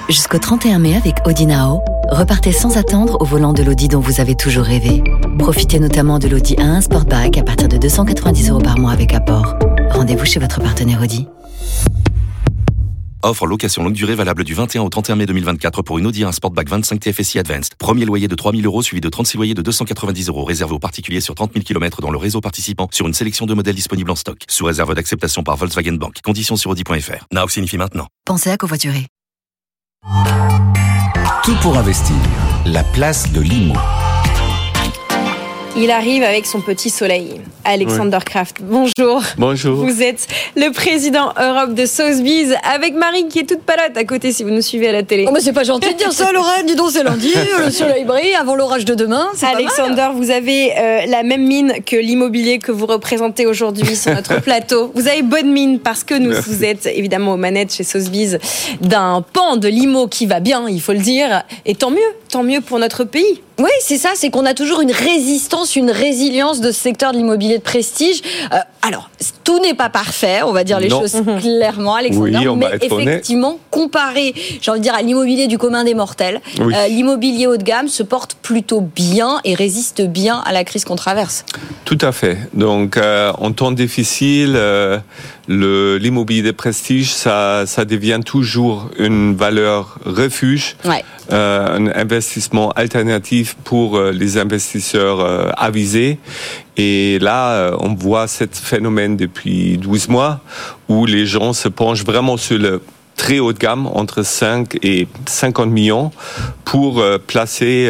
Jusqu'au 31 mai avec Audi Now, repartez sans attendre au volant de l'Audi dont vous avez toujours rêvé. Profitez notamment de l'Audi A1 Sportback à partir de 290 € par mois avec apport. Rendez-vous chez votre partenaire Audi. Offre location longue durée valable du 21 au 31 mai 2024 pour une Audi A1 Sportback 25 TFSI Advanced. Premier loyer de 3 000 € suivi de 36 loyers de 290 € réservé aux particuliers sur 30 000 km dans le réseau participant sur une sélection de modèles disponibles en stock. Sous réserve d'acceptation par Volkswagen Bank. Conditions sur Audi.fr. Now signifie maintenant. Pensez à covoiturer. Tout pour investir. La place de l'IMO. Il arrive avec son petit soleil. Alexander Kraft, bonjour. Bonjour. Vous êtes le président Europe de Sotheby's avec Marie qui est toute palote à côté si vous nous suivez à la télé. Oh mais c'est pas gentil de dire ça, Lorraine. Dis donc, c'est lundi, le soleil brille avant l'orage de demain. C'est Alexander, vous avez la même mine que l'immobilier que vous représentez aujourd'hui sur notre plateau. Vous avez bonne mine parce que vous êtes évidemment aux manettes chez Sotheby's d'un pan de l'IMO qui va bien, il faut le dire. Et tant mieux pour notre pays. Oui, c'est ça, c'est qu'on a toujours une résistance, une résilience de ce secteur de l'immobilier de prestige. Alors, tout n'est pas parfait, on va dire les choses clairement, Alexander, oui, mais effectivement, comparé, j'ai envie de dire, à l'immobilier du commun des mortels, l'immobilier haut de gamme se porte plutôt bien et résiste bien à la crise qu'on traverse. Tout à fait. Donc, en temps difficile, l'immobilier de prestige, ça devient toujours une valeur refuge, un investissement alternatif pour les investisseurs avisés. Et là, on voit ce phénomène depuis 12 mois où les gens se penchent vraiment sur le très haut de gamme, entre 5 et 50 millions, pour placer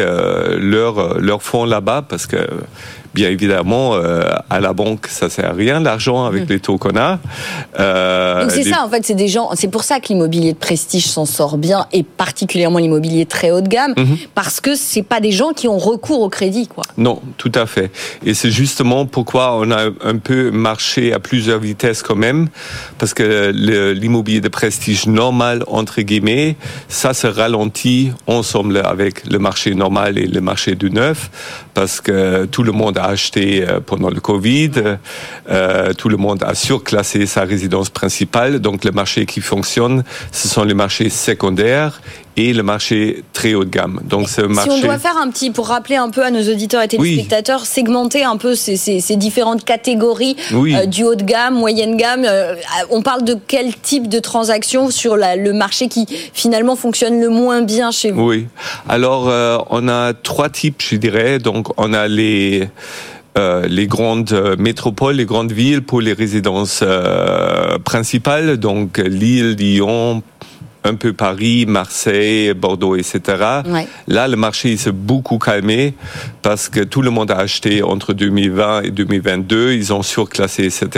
leur fonds là-bas, parce que bien évidemment, à la banque, ça sert à rien, l'argent, avec les taux qu'on a. Donc c'est ça, en fait, c'est pour ça que l'immobilier de prestige s'en sort bien, et particulièrement l'immobilier très haut de gamme, parce que c'est pas des gens qui ont recours au crédit, quoi. Non, tout à fait. Et c'est justement pourquoi on a un peu marché à plusieurs vitesses quand même, parce que l'immobilier de prestige normal, entre guillemets, ça se ralentit ensemble avec le marché normal et le marché du neuf, parce que tout le monde a acheté pendant le Covid, tout le monde a surclassé sa résidence principale, donc le marché qui fonctionne, ce sont les marchés secondaires et le marché très haut de gamme. Donc ce marché... Si on doit faire pour rappeler un peu à nos auditeurs et téléspectateurs, segmenter un peu ces différentes catégories du haut de gamme, moyenne gamme, on parle de quel type de transaction sur le marché qui finalement fonctionne le moins bien chez vous? Oui, alors on a 3 types, je dirais. Donc on a les grandes métropoles, les grandes villes pour les résidences principales, donc Lille, Lyon, un peu Paris, Marseille, Bordeaux, etc. Là, le marché s'est beaucoup calmé parce que tout le monde a acheté entre 2020 et 2022. Ils ont surclassé, etc.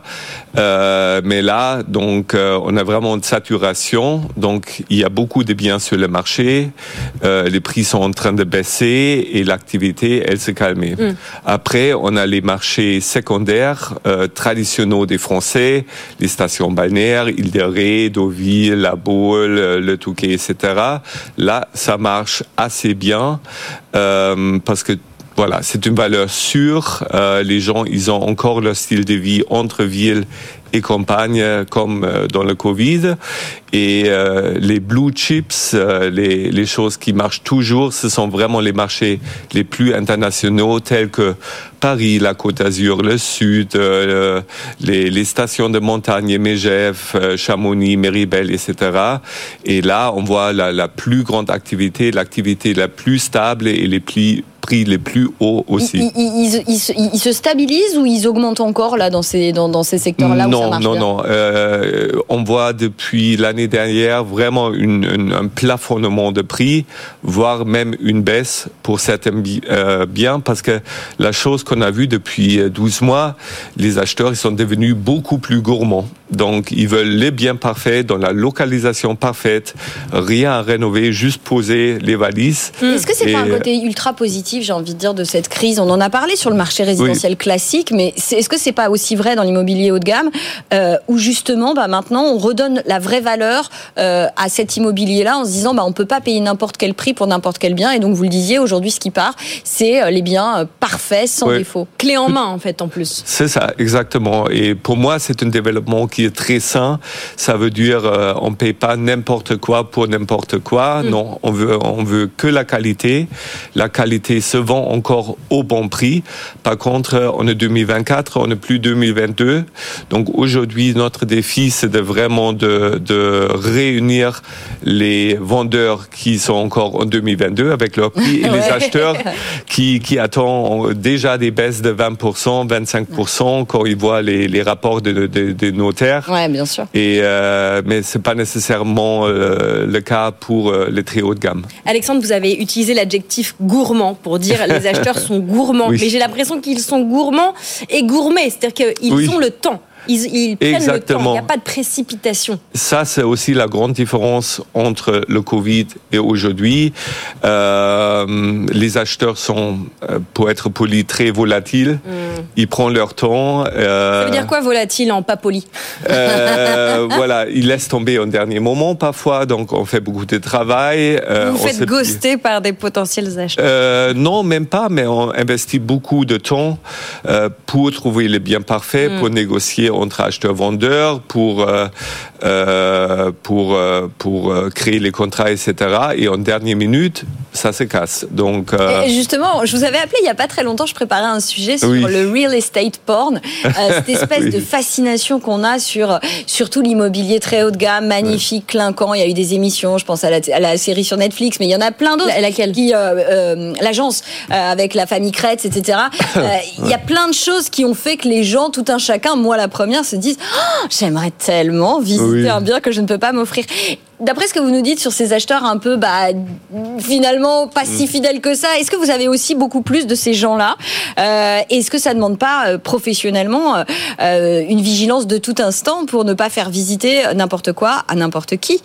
Mais là, donc, on a vraiment une saturation. Donc, il y a beaucoup de biens sur le marché. Les prix sont en train de baisser et l'activité, elle s'est calmée. Après, on a les marchés secondaires traditionnels des Français, les stations balnéaires, Île de Ré, Deauville, La Baule, le Touquet, etc. Là, ça marche assez bien parce que voilà, c'est une valeur sûre. Les gens, ils ont encore leur style de vie entre ville et campagne, comme dans le Covid. Et les blue chips, les choses qui marchent toujours, ce sont vraiment les marchés les plus internationaux, tels que Paris, la Côte d'Azur, le Sud, les stations de montagne, Megève, Chamonix, Méribel, etc. Et là, on voit la plus grande activité, l'activité la plus stable et les prix les plus hauts aussi. Ils se stabilisent ou ils augmentent encore là dans ces secteurs-là où ça marche bien? Non. On voit depuis l'année dernière vraiment un plafonnement de prix, voire même une baisse pour certains biens, parce que la chose qu'on a vue depuis 12 mois, les acheteurs ils sont devenus beaucoup plus gourmands. Donc ils veulent les biens parfaits, dans la localisation parfaite, rien à rénover, juste poser les valises. Est-ce que c'est pas un côté ultra positif négatif, j'ai envie de dire, de cette crise. On en a parlé sur le marché résidentiel classique, mais est-ce que c'est pas aussi vrai dans l'immobilier haut de gamme, où justement, maintenant, on redonne la vraie valeur à cet immobilier-là en se disant, on peut pas payer n'importe quel prix pour n'importe quel bien, et donc vous le disiez, aujourd'hui, ce qui part, c'est les biens parfaits, sans défaut. Clé en main, en fait, en plus. C'est ça, exactement. Et pour moi, c'est un développement qui est très sain. Ça veut dire, on paye pas n'importe quoi pour n'importe quoi. Non, on veut que la qualité. La qualité se vend encore au bon prix. Par contre, on est 2024, on n'est plus 2022. Donc aujourd'hui, notre défi, c'est vraiment de réunir les vendeurs qui sont encore en 2022 avec leur prix et les acheteurs qui attendent déjà des baisses de 20%, 25% quand ils voient les rapports des notaires. Ouais, bien sûr. Mais c'est pas nécessairement le cas pour les très haut de gamme. Alexandre, vous avez utilisé l'adjectif gourmand pour dire les acheteurs sont gourmands. Oui. Mais j'ai l'impression qu'ils sont gourmands et gourmets. C'est-à-dire qu'ils ont le temps. Ils prennent Exactement. Le temps, il n'y a pas de précipitation. Ça, c'est aussi la grande différence entre le Covid et aujourd'hui. Les acheteurs sont, pour être poli, très volatiles. Ils prennent leur temps. Ça veut dire quoi, volatile, en pas poli? Voilà, ils laissent tomber au dernier moment parfois, donc on fait beaucoup de travail. Vous faites ghoster par des potentiels acheteurs? Non, même pas, mais on investit beaucoup de temps pour trouver les biens parfaits, pour négocier entre acheteurs-vendeurs, pour créer les contrats, etc. Et en dernière minute, ça se casse. Donc, Et justement, je vous avais appelé il n'y a pas très longtemps, je préparais un sujet sur le real estate porn, cette espèce de fascination qu'on a sur surtout l'immobilier très haut de gamme, magnifique, clinquant. Il y a eu des émissions, je pense à la série sur Netflix, mais il y en a plein d'autres. Laquelle? L'agence avec la famille Kretz, etc. Il y a plein de choses qui ont fait que les gens, tout un chacun, moi la première, se disent j'aimerais tellement visiter un bien que je ne peux pas m'offrir. D'après ce que vous nous dites sur ces acheteurs un peu, finalement, pas si fidèles que ça, est-ce que vous avez aussi beaucoup plus de ces gens-là? Est-ce que ça ne demande pas, professionnellement, une vigilance de tout instant pour ne pas faire visiter n'importe quoi à n'importe qui?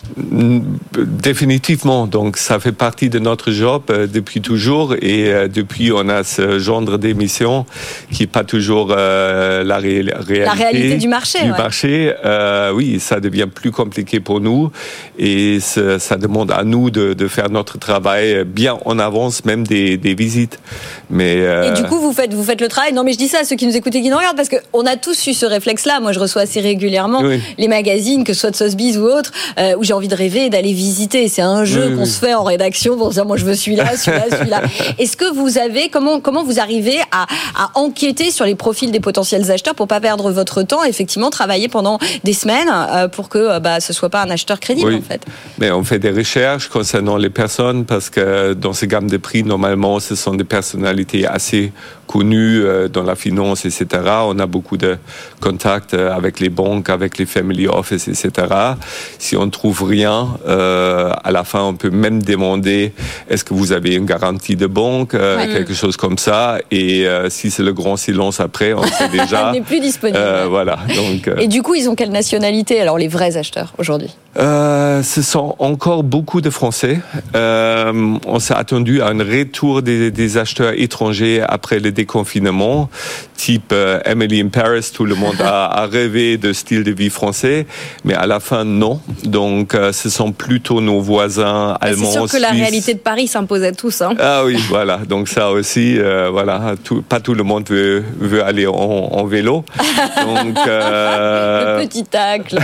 Définitivement. Donc, ça fait partie de notre job depuis toujours. Et depuis, on a ce genre d'émission qui n'est pas toujours la réalité du marché. Oui, ça devient plus compliqué pour nous. Et ça demande à nous de faire notre travail bien en avance, même des visites. Et du coup, vous faites le travail. Non, mais je dis ça à ceux qui nous écoutent et qui nous regardent, parce qu'on a tous eu ce réflexe-là. Moi, je reçois assez régulièrement les magazines, que ce soit de Sotheby's ou autre, où j'ai envie de rêver et d'aller visiter. C'est un jeu qu'on se fait en rédaction pour dire, moi, je veux celui-là. Est-ce que vous avez, comment vous arrivez à enquêter sur les profils des potentiels acheteurs pour pas perdre votre temps, effectivement, travailler pendant des semaines pour que ce soit pas un acheteur crédible, en fait? Mais on fait des recherches concernant les personnes, parce que dans ces gammes de prix, normalement, ce sont des personnalités assez connues dans la finance, etc. On a beaucoup de contacts avec les banques, avec les family office, etc. Si on ne trouve rien, à la fin, on peut même demander est-ce que vous avez une garantie de banque, quelque chose comme ça. Et si c'est le grand silence après, on sait déjà. Elle n'est plus disponible. Voilà. Donc, Et du coup, ils ont quelle nationalité, alors, les vrais acheteurs aujourd'hui? Ce sont encore beaucoup de Français. On s'est attendu à un retour des acheteurs étrangers après le déconfinement, type Emily in Paris. Tout le monde a rêvé de style de vie français, mais à la fin, non. Donc, ce sont plutôt nos voisins allemands, C'est sûr que Suisses. La réalité de Paris s'impose à tous. Ah oui, voilà. Donc ça aussi, pas tout le monde veut aller en vélo. Donc, le petit tacle.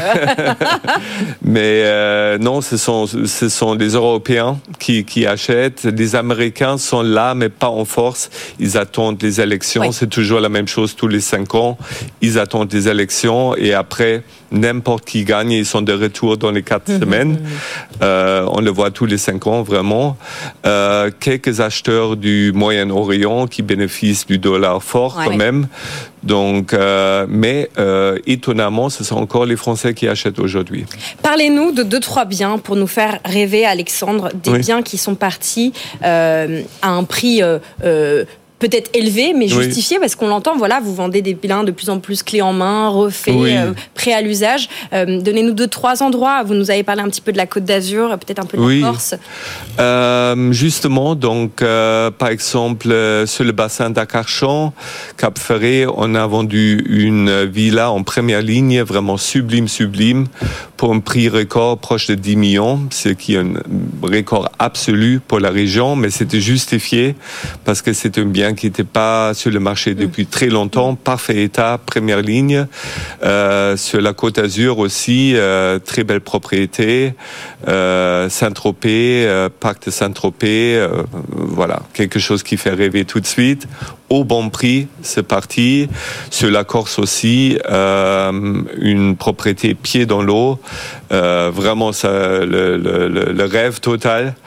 Mais non, ce sont les Européens qui achètent. Les Américains sont là, mais pas en force. Ils attendent les élections. C'est toujours la même chose tous les 5 ans. Ils attendent les élections et après, n'importe qui gagne. Ils sont de retour dans les 4 semaines. On le voit tous les 5 ans, vraiment. Quelques acheteurs du Moyen-Orient qui bénéficient du dollar fort quand même. Donc, mais étonnamment, ce sont encore les Français qui achètent aujourd'hui. Parlez-nous de 2-3 biens pour nous faire rêver, Alexandre, des biens qui sont partis à un prix peut-être élevé, mais justifié, parce qu'on l'entend, voilà, vous vendez des biens de plus en plus clés en main, refaits, prêts à l'usage. Donnez-nous 2-3 endroits. Vous nous avez parlé un petit peu de la Côte d'Azur, peut-être un peu de la Corse. Justement, donc, par exemple, sur le bassin d'Arcachon, Cap-Ferré, on a vendu une villa en première ligne, vraiment sublime, pour un prix record proche de 10 millions, ce qui est un record absolu pour la région, mais c'était justifié parce que c'est un bien qui n'était pas sur le marché depuis très longtemps, parfait état, première ligne. Sur la Côte d'Azur aussi, très belle propriété, Saint-Tropez, parc de Saint-Tropez, voilà, quelque chose qui fait rêver tout de suite. Au bon prix, c'est parti. Sur la Corse aussi, une propriété pied dans l'eau, vraiment ça, le rêve total.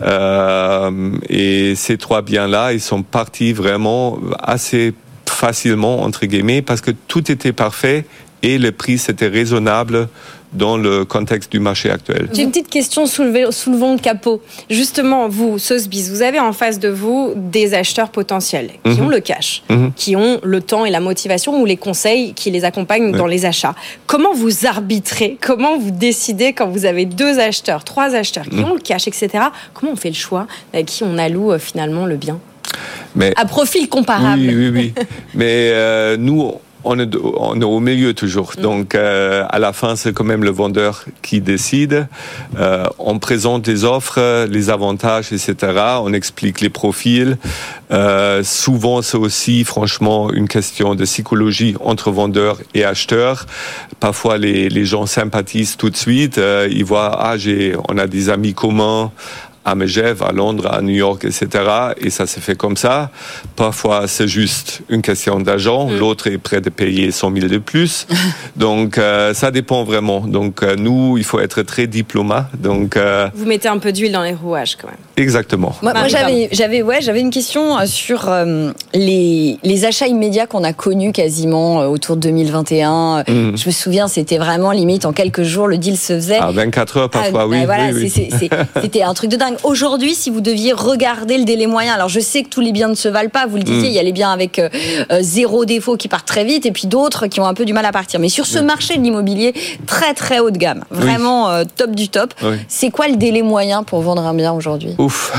Et ces 3 biens-là, ils sont partis vraiment assez facilement, entre guillemets, parce que tout était parfait et le prix c'était raisonnable dans le contexte du marché actuel. J'ai une petite question soulevant le capot. Justement, vous, Sotheby's, vous avez en face de vous des acheteurs potentiels qui ont le cash, qui ont le temps et la motivation ou les conseils qui les accompagnent dans les achats. Comment vous arbitrez? Comment vous décidez quand vous avez 2 acheteurs, 3 acheteurs qui ont le cash, etc. Comment on fait le choix à qui on alloue finalement le bien? Mais, à profil comparable. Oui. Mais nous... On est au milieu toujours. Donc, à la fin, c'est quand même le vendeur qui décide. On présente les offres, les avantages, etc. On explique les profils. Souvent, c'est aussi, franchement, une question de psychologie entre vendeurs et acheteurs. Parfois, les gens sympathisent tout de suite. Ils voient, on a des amis communs à Megève, à Londres, à New York, etc. Et ça se fait comme ça. Parfois, c'est juste une question d'argent. L'autre est prêt de payer 100 000 de plus. Donc, ça dépend vraiment. Donc, nous, il faut être très diplomate. Donc, vous mettez un peu d'huile dans les rouages, quand même. Exactement. Moi j'avais une question sur les achats immédiats qu'on a connus quasiment autour de 2021. Je me souviens, c'était vraiment limite en quelques jours, le deal se faisait. À 24 heures, parfois, oui. Voilà, c'était un truc de dingue. Aujourd'hui, si vous deviez regarder le délai moyen, alors je sais que tous les biens ne se valent pas, vous le disiez, il y a les biens avec 0 défaut qui partent très vite et puis d'autres qui ont un peu du mal à partir. Mais sur ce marché de l'immobilier très très haut de gamme, vraiment top du top, c'est quoi le délai moyen pour vendre un bien aujourd'hui?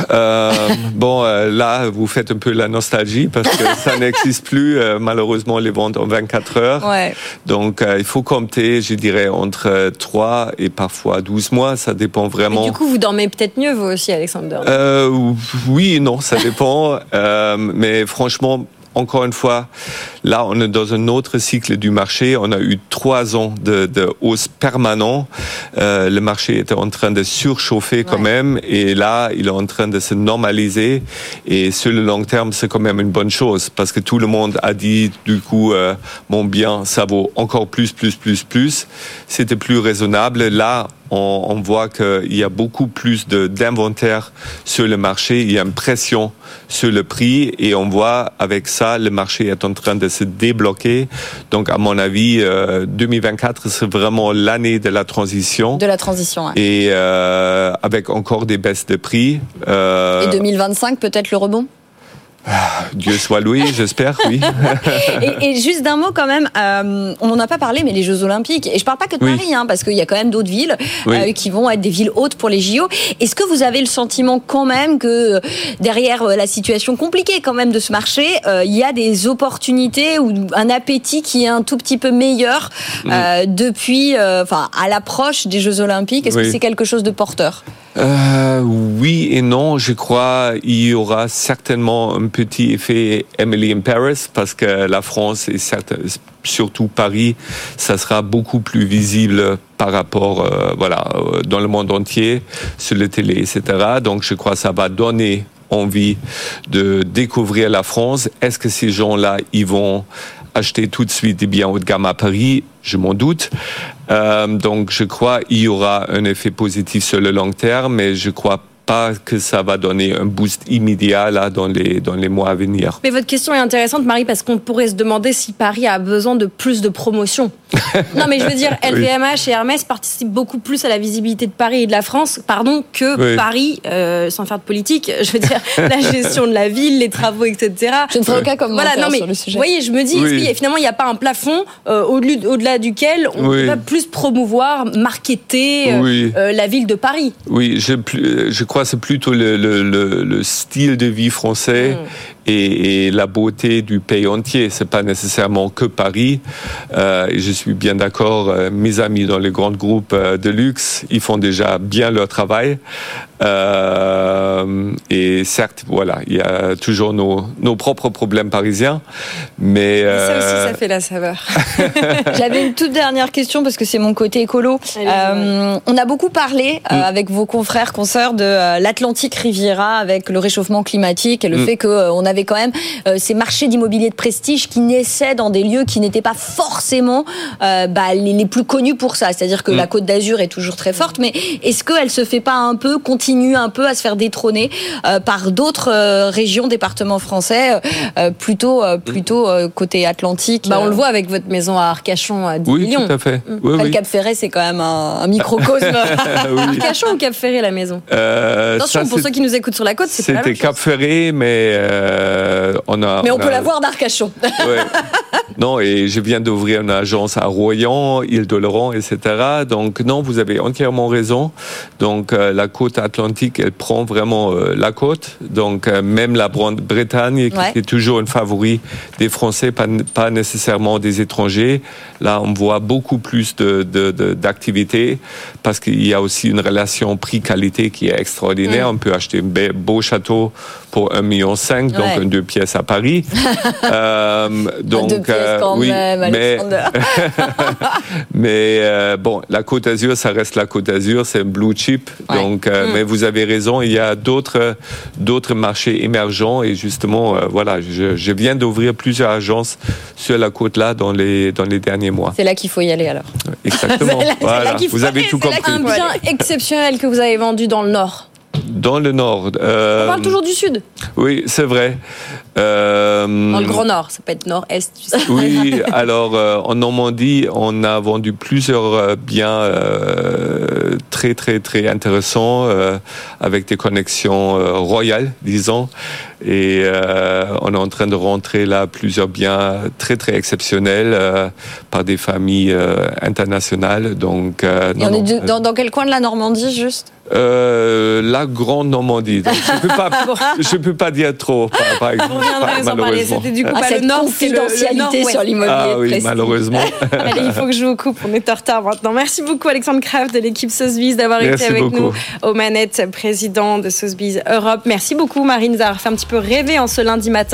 Là, vous faites un peu la nostalgie parce que ça n'existe plus, malheureusement, les ventes en 24 heures. Donc, il faut compter, je dirais, entre 3 et parfois 12 mois, ça dépend vraiment. Mais du coup, vous dormez peut-être mieux, vous aussi, Alexander? Oui et non, ça dépend. Mais franchement, encore une fois, là, on est dans un autre cycle du marché. On a eu 3 ans de hausse permanente. Le marché était en train de surchauffer quand même. Et là, il est en train de se normaliser. Et sur le long terme, c'est quand même une bonne chose. Parce que tout le monde a dit, du coup, mon bien, ça vaut encore plus. C'était plus raisonnable. Là, on voit qu'il y a beaucoup plus d'inventaire sur le marché. Il y a une pression sur le prix et on voit avec ça, le marché est en train de se débloquer. Donc, à mon avis, 2024, c'est vraiment l'année de la transition. Et avec encore des baisses de prix. Et 2025, peut-être le rebond? Dieu soit loué, j'espère, oui. et juste d'un mot quand même, on n'en a pas parlé, mais les Jeux Olympiques, et je parle pas que de Paris, parce qu'il y a quand même d'autres villes qui vont être des villes hautes pour les JO. Est-ce que vous avez le sentiment quand même que derrière la situation compliquée quand même de ce marché, il y a des opportunités ou un appétit qui est un tout petit peu meilleur depuis, à l'approche des Jeux Olympiques? Est-ce que c'est quelque chose de porteur? Oui et non, je crois il y aura certainement un petit effet Emily in Paris parce que la France et surtout Paris, ça sera beaucoup plus visible par rapport dans le monde entier, sur les télé, etc. Donc je crois que ça va donner envie de découvrir la France. Est-ce que ces gens-là, ils vont acheter tout de suite des biens haut de gamme à Paris? Je m'en doute. Donc je crois qu'il y aura un effet positif sur le long terme, mais je crois pas que ça va donner un boost immédiat là dans les mois à venir. Mais votre question est intéressante, Marie, parce qu'on pourrait se demander si Paris a besoin de plus de promotion. Non, mais je veux dire, LVMH et Hermès participent beaucoup plus à la visibilité de Paris et de la France, que Paris, sans faire de politique. Je veux dire, la gestion de la ville, les travaux, etc. Je ne ferai aucun commentaire sur le sujet. Vous voyez, je me dis, finalement, il n'y a pas un plafond au-delà duquel on peut pas plus promouvoir, marketer la ville de Paris. Oui, je crois que c'est plutôt le style de vie français et la beauté du pays entier. C'est pas nécessairement que Paris. Et je suis bien d'accord. Mes amis dans les grands groupes de luxe, ils font déjà bien leur travail. Et certes, voilà, il y a toujours nos propres problèmes parisiens, mais ça aussi, ça fait la saveur. J'avais une toute dernière question parce que c'est mon côté écolo. On a beaucoup parlé avec vos confrères, consoeurs de l'Atlantic Riviera avec le réchauffement climatique et le fait qu'on avait quand même ces marchés d'immobilier de prestige qui naissaient dans des lieux qui n'étaient pas forcément les plus connus pour ça. C'est-à-dire que la Côte d'Azur est toujours très forte, mais est-ce qu'elle se fait pas continue un peu à se faire détrôner par d'autres régions, départements français, plutôt côté Atlantique? On le voit avec votre maison à Arcachon à 10 millions. Oui, tout à fait. Le Cap Ferret, c'est quand même un microcosme. Arcachon ou Cap Ferret, la maison? Attention, pour ceux qui nous écoutent sur la côte, c'est pas la même chose. C'était Cap Ferret, mais on peut la voir d'Arcachon. Non, et je viens d'ouvrir une agence à Royan, Île-de-Laurent, etc. Donc non, vous avez entièrement raison. Donc la côte atlantique, elle prend vraiment la côte. Donc même la Bretagne, qui est toujours une favori des Français, pas nécessairement des étrangers. Là, on voit beaucoup plus d'activités parce qu'il y a aussi une relation prix-qualité qui est extraordinaire. On peut acheter un beau château pour 1,5 million, donc une 2 pièces à Paris. Donc 2 pièces quand même, Alexander. Mais la Côte d'Azur, ça reste la Côte d'Azur, c'est un blue chip. Donc, mais vous avez raison, il y a d'autres marchés émergents et justement, je viens d'ouvrir plusieurs agences sur la côte là dans les derniers mois. C'est là qu'il faut y aller alors. Exactement. Vous avez tout compris. Un bien exceptionnel que vous avez vendu dans le Nord. Dans le Nord. On parle toujours du Sud. Oui, c'est vrai. Dans le Grand Nord, ça peut être Nord-Est, tu sais. Oui, alors en Normandie, on a vendu plusieurs biens très très très intéressants avec des connexions royales, disons. Et on est en train de rentrer là plusieurs biens très très exceptionnels par des familles internationales. Donc, dans quel coin de la Normandie juste? La Grande Normandie. Donc, je peux pas dire trop, par exemple. Malheureusement. C'était du coup pas le Nord, confidentialité sur l'immobilier. Ah oui, malheureusement. Allez, il faut que je vous coupe. On est en retard maintenant. Merci beaucoup Alexandre Kraft de l'équipe Sotheby's d'avoir été avec nous aux manettes, président de Sotheby's Europe. Merci beaucoup Marine d'avoir fait un petit peu rêver en ce lundi matin.